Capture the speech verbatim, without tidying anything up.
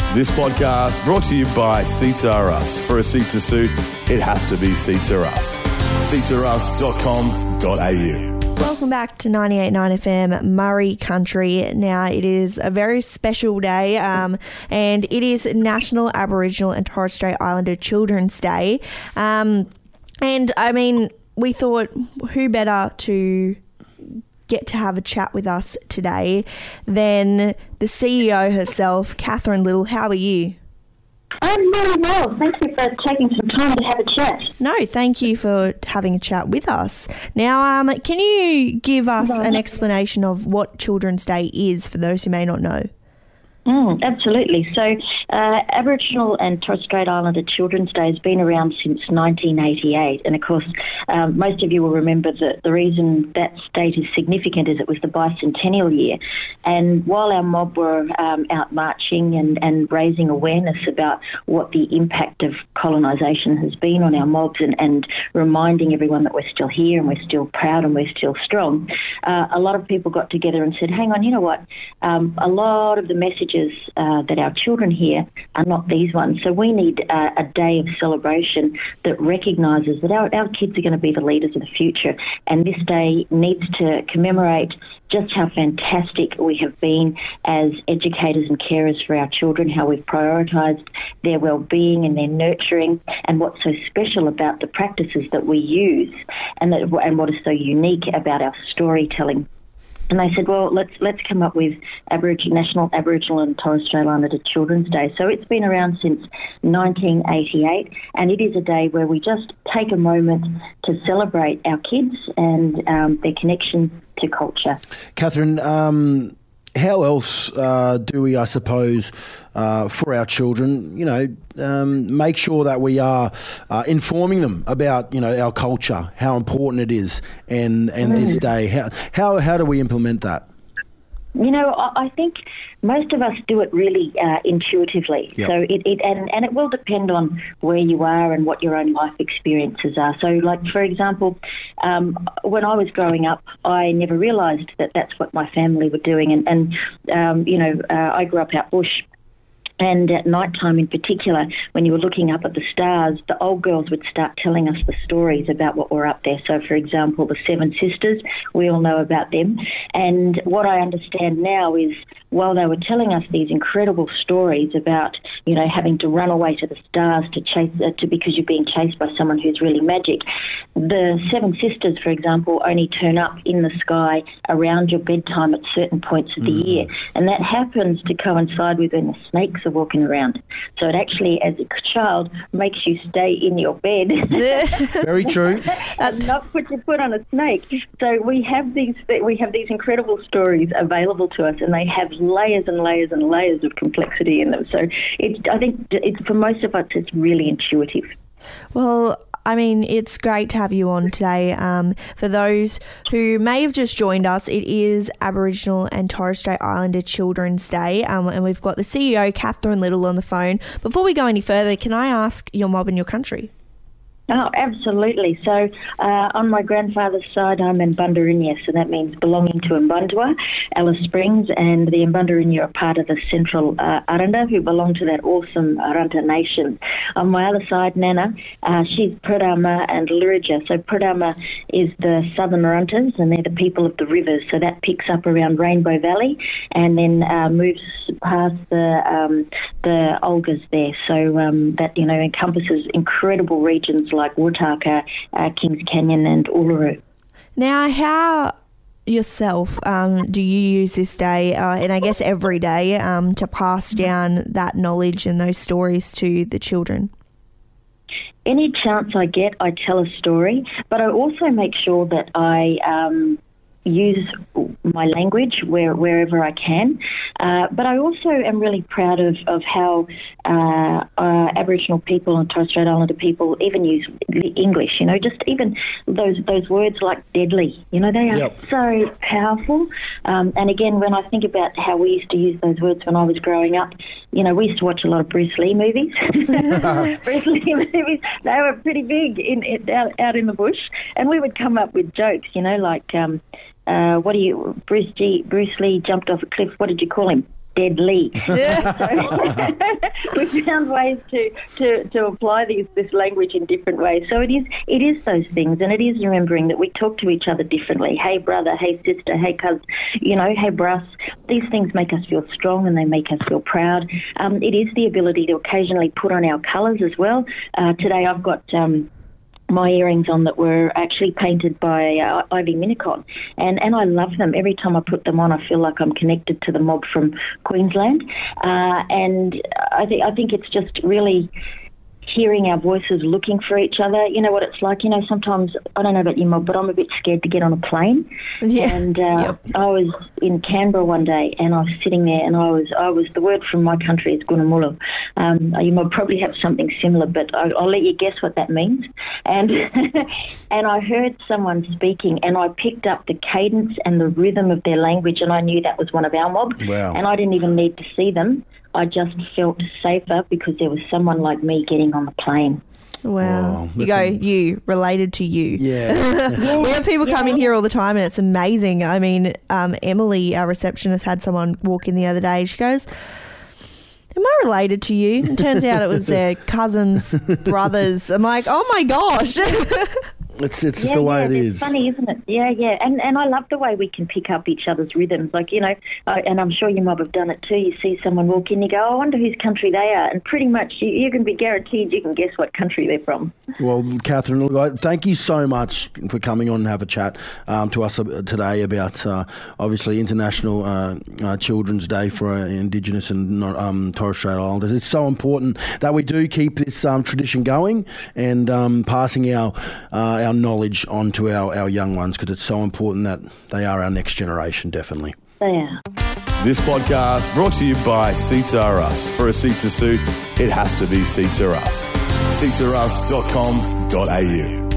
This podcast brought to you by Seats R Us. For a seat to suit, it has to be Seats R Us. seats r us dot com dot a u. Welcome back to ninety-eight point nine F M Murray Country. Now, it is a very special day um, and it is National Aboriginal and Torres Strait Islander Children's Day. Um, and, I mean, we thought who better to get to have a chat with us today than the C E O herself, Catherine Little. How are you? I'm really well. Thank you for taking some time to have a chat. No, thank you for having a chat with us. Now, um, can you give us an explanation of what Children's Day is for those who may not know? Mm, absolutely. So uh, Aboriginal and Torres Strait Islander Children's Day has been around since nineteen eighty-eight. And, of course, um, most of you will remember that the reason that date is significant is it was the bicentennial year. And while our mob were um, out marching and, and raising awareness about what the impact of colonisation has been on our mobs and, and reminding everyone that we're still here and we're still proud and we're still strong, uh, a lot of people got together and said, hang on, you know what, um, a lot of the messages Uh, that our children hear are not these ones. So we need uh, a day of celebration that recognises that our, our kids are going to be the leaders of the future, and this day needs to commemorate just how fantastic we have been as educators and carers for our children, how we've prioritised their well-being and their nurturing, and what's so special about the practices that we use and, that, and what is so unique about our storytelling. And they said, well, let's let's come up with Aboriginal, National Aboriginal and Torres Strait Islander Children's Day. So it's been around since nineteen eighty-eight, and it is a day where we just take a moment to celebrate our kids and um, their connection to culture. Catherine, um, how else uh, do we, I suppose, uh, for our children, you know, um, make sure that we are uh, informing them about, you know, our culture, how important it is, and, and mm. this day? How, how how do we implement that? You know, I, I think most of us do it really uh, intuitively. Yep. So it, it and, and it will depend on where you are and what your own life experiences are. So, like, for example, um, when I was growing up, I never realised that that's what my family were doing. And, and um, you know, uh, I grew up out bush. And at night time in particular, when you were looking up at the stars, the old girls would start telling us the stories about what were up there. So, for example, the Seven Sisters, we all know about them. And what I understand now is while they were telling us these incredible stories about, you know, having to run away to the stars to chase uh, to because you're being chased by someone who's really magic, the Seven Sisters, for example, only turn up in the sky around your bedtime at certain points of the mm. year. And that happens to coincide with when the snakes are walking around. So it actually, as a child, makes you stay in your bed. Very true. And not put your foot on a snake. So we have these we have these incredible stories available to us, and they have layers and layers and layers of complexity in them. So it's, I think it's, for most of us, it's really intuitive. Well, I mean, it's great to have you on today. Um, for those who may have just joined us, it is Aboriginal and Torres Strait Islander Children's Day, um, and we've got the C E O, Catherine Little, on the phone. Before we go any further, can I ask your mob and your country? Oh, absolutely. So uh, on my grandfather's side, I'm Mbundarinya, so that means belonging to Mbundwa, Alice Springs, and the Mbundarinya are part of the Central uh, Aranda, who belong to that awesome Aranda nation. On my other side, Nana, uh, she's Pradama and Lirija. So Pradama is the Southern Arantas, and they're the people of the rivers. So that picks up around Rainbow Valley and then uh, moves past the um, the Olgas there. So um, that, you know, encompasses incredible regions like Wutaka, uh, Kings Canyon and Uluru. Now, how yourself um, do you use this day, uh, and I guess every day, um, to pass down that knowledge and those stories to the children? Any chance I get, I tell a story, but I also make sure that I um, use my language where, wherever I can. Uh, but I also am really proud of, of how uh, uh, Aboriginal people and Torres Strait Islander people even use English, you know, just even those those words like deadly, you know, they are yep. so powerful. Um, and again, when I think about how we used to use those words when I was growing up, you know, we used to watch a lot of Bruce Lee movies. Bruce Lee movies, they were pretty big in, in out, out in the bush. And we would come up with jokes, you know, like... Um, Uh, what do you, Bruce G, Bruce Lee jumped off a cliff, what did you call him? deadly. So we found ways to, to, to apply these, this language in different ways. So it is it is those things, and it is remembering that we talk to each other differently. Hey brother, hey sister, hey cuz, you know, hey bruss. These things make us feel strong and they make us feel proud. Um, it is the ability to occasionally put on our colours as well. Uh, today I've got... Um, my earrings on that were actually painted by uh, Ivy Minicon, and, and I love them. Every time I put them on, I feel like I'm connected to the mob from Queensland, uh, and I think I think it's just really hearing our voices, looking for each other. You know what it's like. You know, sometimes, I don't know about you, Mob, but I'm a bit scared to get on a plane. Yeah. And uh, Yep. I was in Canberra one day, and I was sitting there, and I was, I was. The word from my country is Gunamulu. Um, you might probably have something similar, but I, I'll let you guess what that means. And and I heard someone speaking, and I picked up the cadence and the rhythm of their language, and I knew that was one of our mob. Wow. And I didn't even need to see them. I just felt safer because there was someone like me getting on the plane. Wow. Wow, You that's go, a- you, related to you. Yeah. We have people come in here all the time and it's amazing. I mean, um, Emily, our receptionist, had someone walk in the other day. She goes, am I related to you? And turns out it was their cousins, brothers. I'm like, oh my gosh. It's it's just Yeah, the way yeah, it it's is. funny, isn't it? Yeah, yeah. And and I love the way we can pick up each other's rhythms. Like, you know, uh, and I'm sure you might have done it too. You see someone walk in, you go, oh, I wonder whose country they are. And pretty much you, you can be guaranteed you can guess what country they're from. Well, Catherine, look, I- thank you so much for coming on and have a chat um, to us uh, today about uh, obviously International uh, uh, Children's Day for uh, Indigenous and um, Torres Strait Islanders. It's so important that we do keep this um, tradition going and um, passing our uh, our knowledge on to our, our young ones, because it's so important that they are our next generation, definitely. They are. This podcast brought to you by Seats R Us. For a seat to suit, it has to be Seats R Us. seats r us dot com dot a u